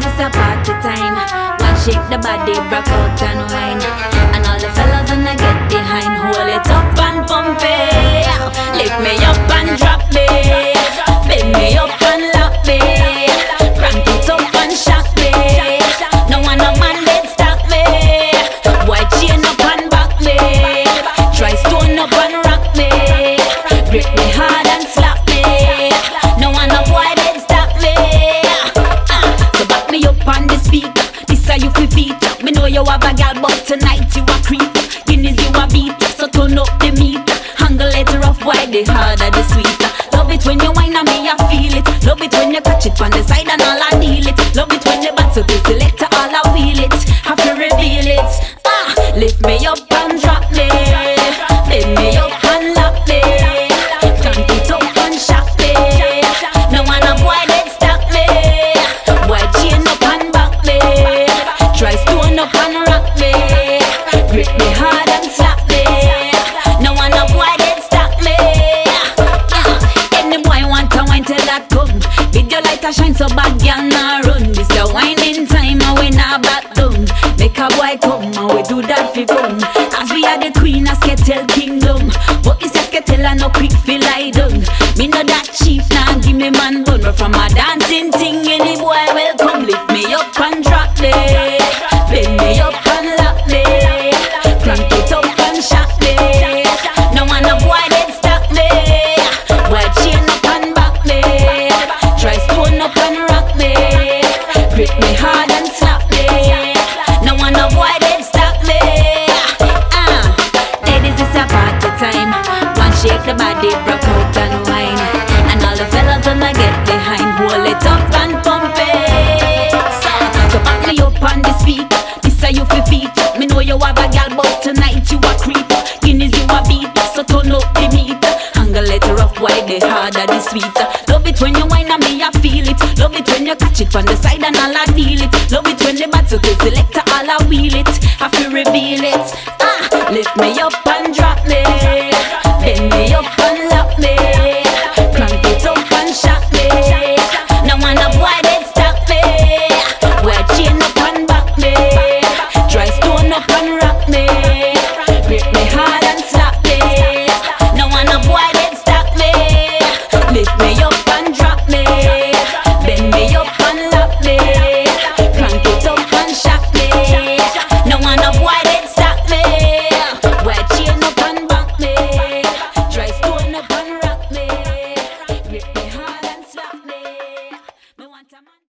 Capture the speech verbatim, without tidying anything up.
is a party time. One shake the body, rock out and wine. And all the fellas wanna get behind. Hold it up and pump it. Lift me up and drop me. Bend me up and lock me. Crank it up and shock me. No one no man let stop me. Boy chain up and back me. Try stone up and rock me. Grip me hard and slap me. No one no boy let stop me. uh, So back me up on the speaker. This are you fi feature. Me know you have a gal but tonight you a creep. Guinness you a beat. So turn up the meter. Angle it rough, why the harder the sweeter. Love it when you whine and me I feel it. Love it when you catch it on the side and all I deal it. Love it when you back so to selector all I wheel it. Have to reveal it. Ah, lift me up and drop me. Bend me up and lock me. Crank it up and shock me. No one a boy that stop me. Boy chain up and back me. Try stone up and rock me. Grip me hard and slap me. No one a boy that stop me. uh, Any boy want to wine till that come. Video light a shine so bad girl nah run. This a whining time and we nah back down. Make a boy come and we do that for fun. Cause we are the queen of Skettle Kingdom. But it's a Skettle and no quick feel lie down. Me know that cheap now nah, give me man bun. But from a dancing thing any boy will come. Lift me up and drop me. Bend me up and lock me. Crank it up and shock me. No one a boy that stop me. Boy chain up and back me. Try stone up and rock me. Grip me hard and slap me. No one a boy that stop me. Ah, ladies it's a party time. One shake the body, rock out and wine. And all the fellas wanna get behind. Hold it up and pump it. So back me up on the speaker. This a you fi feature. Me know you have a gal but tonight you a creep. Guinness you a beat. So turn up the meter. Angle it rough, why the harder the sweeter. Love it when you whine and me I feel it. Love it when you catch it on the side and all I deal it. Love it when the battle to selector all I wheel it. Have to reveal it. Ah, lift me up and drop me.